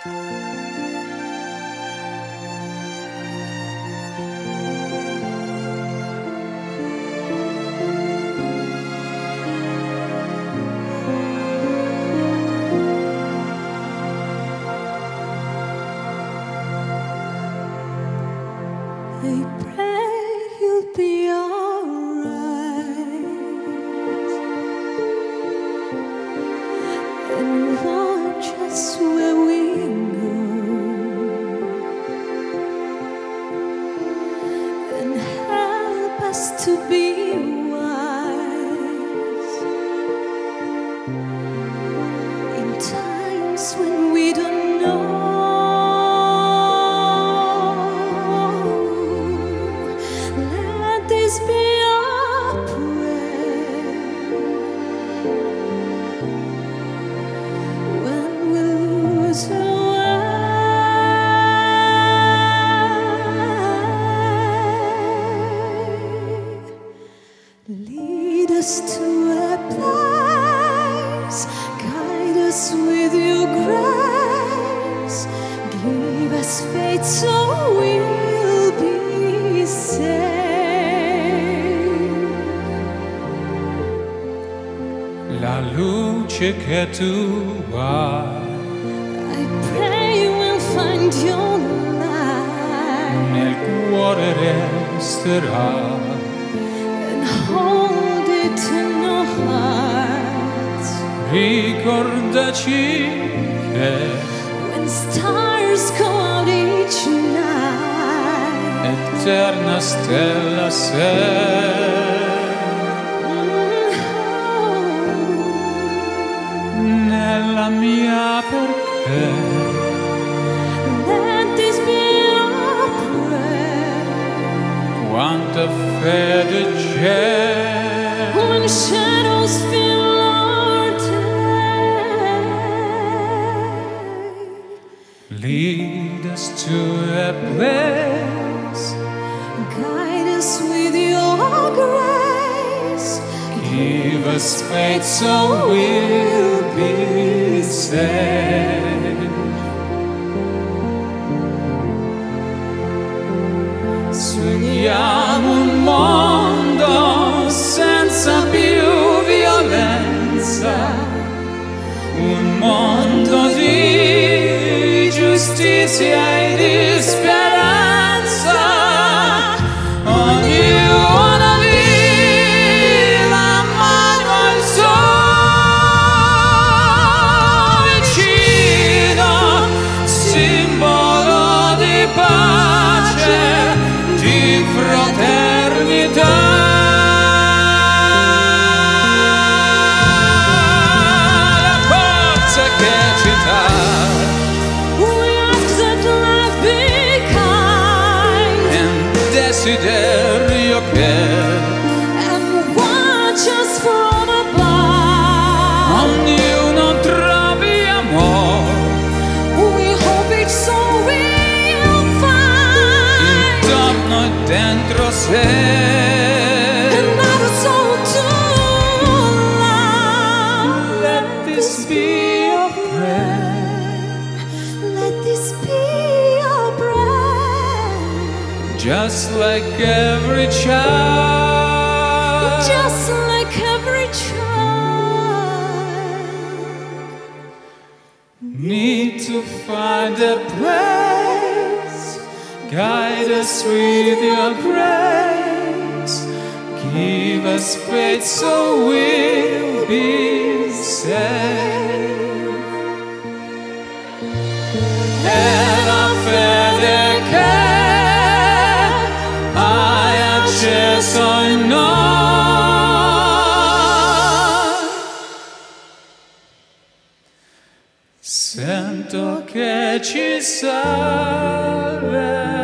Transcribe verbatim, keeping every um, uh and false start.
I pray you'll be alright and watch us where we go and help us to be wise in times when we don't know. Be our prayer when we lose our way. Lead us to a place, guide us with your grace, give us faith so we'll be saved. La luce che tu hai, I pray we'll find your light nel cuore resterà, and hold it in our hearts. ricordaci che When stars go out each night, eterna stella sei. Nella mia perché let this be our prayer. quanta fede c'è When shadows fill our day, lead us to a place, guide us with your grace, give us faith so we'll be saved. Sogniamo un mondo senza più violenza, un mondo di giustizia e di speranza. Ognuno lì la mano al suo vicino, simbolo di pace, di fraternità. La forza che ci dà, we ask that life be kind un desiderio che and watch us from above. ognuno trovi amore We hope it's so we'll find intorno e dentro sé. another soul to love. Let this be your prayer, Let this be our prayer. just like every child Just like every child need to find a place, guide us with your grace, give us faith so we'll be saved. È la fede che hai acceso in noi. Sento che ci salverà.